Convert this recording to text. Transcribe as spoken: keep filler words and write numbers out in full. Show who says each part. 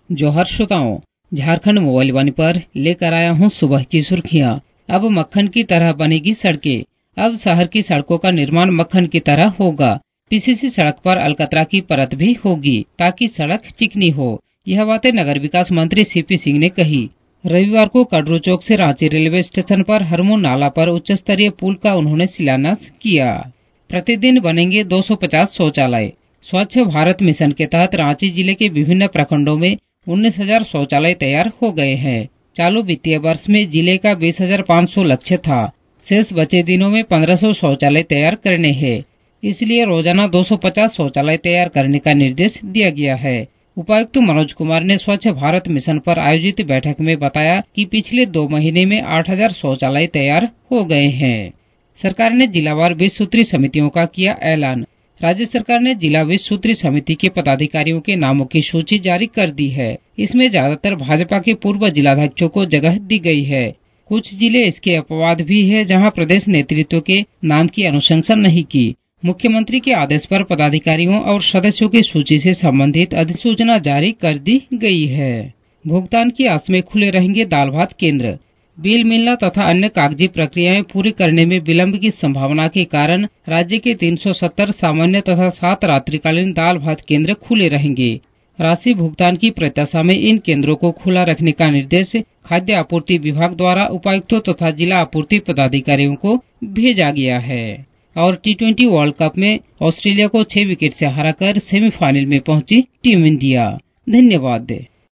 Speaker 1: जोहर श्रोताओं, झारखंड मोबाइल वाणी पर लेकर आया हूँ सुबह की सुर्खियाँ। अब मक्खन की तरह बनेगी सड़कें। अब शहर की सड़कों का निर्माण मक्खन की तरह होगा। पीसीसी सड़क पर अलकतरा की परत भी होगी ताकि सड़क चिकनी हो। यह बातें नगर विकास मंत्री सीपी सिंह ने कही। रविवार को कड़रू चौक से रांची रेलवे स्टेशन पर हरमू नाला पर उच्च स्तरीय पुल का उन्होंने शिलान्यास किया। प्रतिदिन बनेंगे दो सौ पचास शौचालय। स्वच्छ भारत मिशन के तहत रांची जिले के विभिन्न प्रखंडों में उन्नीस हजार शौचालय तैयार हो गए हैं। चालू वित्तीय वर्ष में जिले का बीस हजार पाँच सौ लक्ष्य था। शेष बचे दिनों में पंद्रह सौ शौचालय तैयार करने हैं। इसलिए रोजाना दो सौ पचास शौचालय तैयार करने का निर्देश दिया गया है। उपायुक्त मनोज कुमार ने स्वच्छ भारत मिशन पर आयोजित बैठक में बताया कि पिछले दो महीने में आठ हजार शौचालय तैयार हो गए हैं। सरकार ने जिलावार बीस सूत्री समितियों का किया ऐलान। राज्य सरकार ने जिला बीस सूत्री समिति के पदाधिकारियों के नामों की सूची जारी कर दी है। इसमें ज्यादातर भाजपा के पूर्व जिलाध्यक्षों को जगह दी गई है। कुछ जिले इसके अपवाद भी है जहां प्रदेश नेतृत्व के नाम की अनुशंसा नहीं की। मुख्यमंत्री के आदेश पर पदाधिकारियों और सदस्यों की सूची से संबंधित अधिसूचना जारी कर दी गई है। भुगतान की आस में खुले रहेंगे दाल भात केंद्र। बिल मिलना तथा अन्य कागजी प्रक्रियाएं पूरी करने में विलंब की संभावना के कारण राज्य के तीन सौ सत्तर सामान्य तथा सात रात्रिकालीन दाल भात केंद्र खुले रहेंगे। राशि भुगतान की प्रत्याशा में इन केंद्रों को खुला रखने का निर्देश खाद्य आपूर्ति विभाग द्वारा उपायुक्तों तथा जिला आपूर्ति पदाधिकारियों को भेजा गया है। और टी ट्वेंटी वर्ल्ड कप में ऑस्ट्रेलिया को छह विकेट से हराकर सेमीफाइनल में पहुंची टीम इंडिया। धन्यवाद।